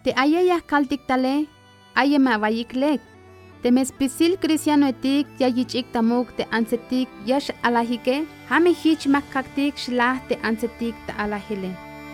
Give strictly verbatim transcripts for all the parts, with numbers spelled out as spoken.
Te ayayas kaltik tale, ayema vayiklek. Te mespisil cristiano etik ya yichik tamuk te ansetik yash alahike, hame hich makaktik shlah te ansetik ta alahile.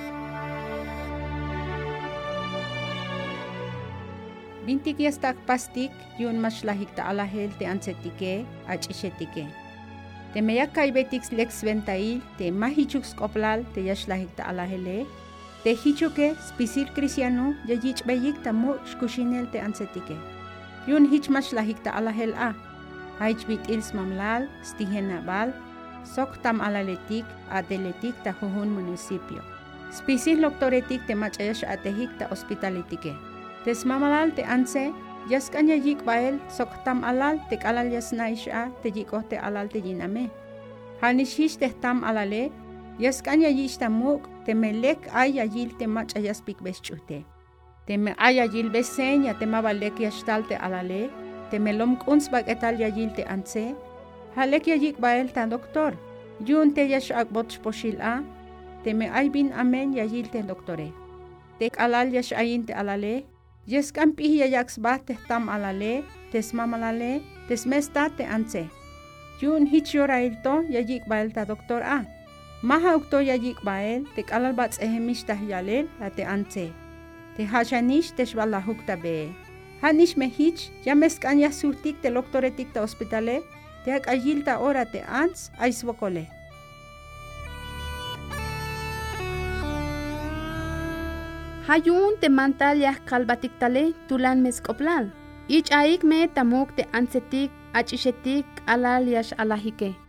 Bintik yastak pastik yun mashlahik ta alahel te ansetike achishetike. Te meyak kaibetix lex ventail te mahichuk skoplal te yashlahik ta alahele. Te hichuke spisil cristiano ya yich bayik ta mo shkushinel te ansetike. Yun hich mashlahik ta alahel a. Haich bit ils mamlal stihena bal. Sok tam alaletik ateletik ta juhun municipio. Spisil doktoretik te machayash atehik ta hospitalitike. Tes mamalal te anse, yas kanya yik bael, sok tam alal te kalal yas naisha te yikoh te alal te yiname. Hanishish te tam alale, yas kanya yish ta muk, te melek ay ayil te mach ayas pik beschute. Te me ay ayil besenya te mabalek yashtal te alale, te melom kuns bag etal yayil te anse. Halek yik bael ta doktor, yun te yash akbot poshil a, te me ay bin amen yayil te doktore. Te kalal yash ayin te alale, yes kan pihi yaks ba te tam alale, tes mamalale, tes mesta te anse. Yun hich yorailto yayik bael ta doktor a. Maha ukto yayik bael te kalal bats ehemish tah yalel la te anse. Te hachanish te shbala hukta be. Hanish me hich ya meskan ya surtik te doktoretik ta hospitale, te ak ayil ta ora te ans aiswokole. Hayun te mantal yah kalbatik tale tulan meskoplal. Ich aik me tamuk te ansetik achishetik alal yash alahike.